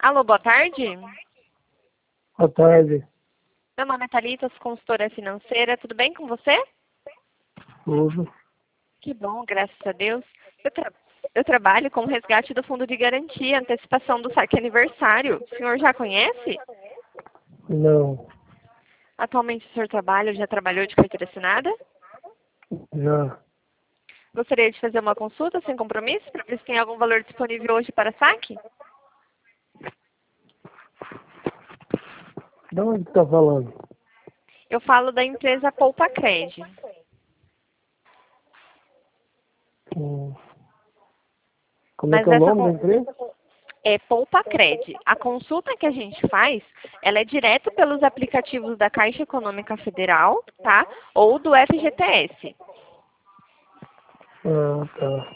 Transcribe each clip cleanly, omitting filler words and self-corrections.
Alô, boa tarde. Boa tarde. Meu nome é Thalita, sou consultora financeira. Tudo bem com você? Tudo. Que bom, graças a Deus. Eu trabalho com o resgate do fundo de garantia, antecipação do saque aniversário. O senhor já conhece? Não. Atualmente o senhor trabalha ou já trabalhou de carteira assinada? Já. Gostaria de fazer uma consulta sem compromisso para ver se tem algum valor disponível hoje para saque? De onde está falando? Eu falo da empresa Poupa Cred. Hum. Como é Mas que é o essa nome da empresa? é Poupa Cred. A consulta que a gente faz, ela é direto pelos aplicativos da Caixa Econômica Federal, tá? Ou do FGTS. Ah, tá.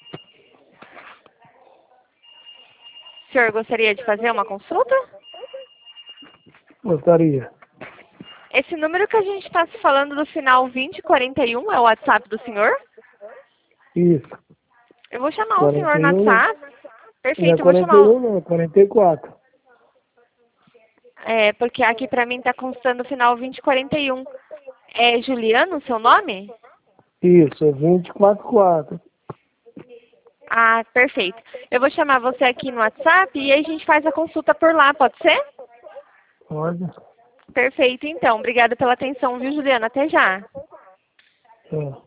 O senhor gostaria de fazer uma consulta? Gostaria. Esse número que a gente está se falando do final 2041 é o WhatsApp do senhor? Isso. Eu vou chamar o senhor no 41, WhatsApp. não é Perfeito, eu vou chamar 41, não, é 44. porque aqui para mim está constando o final 2041. É Juliano o seu nome? Isso, é 244. Ah, perfeito. Eu vou chamar você aqui no WhatsApp e aí a gente faz a consulta por lá, pode ser? Pode? Perfeito, então. Obrigada pela atenção, viu, Juliana? Até já. É.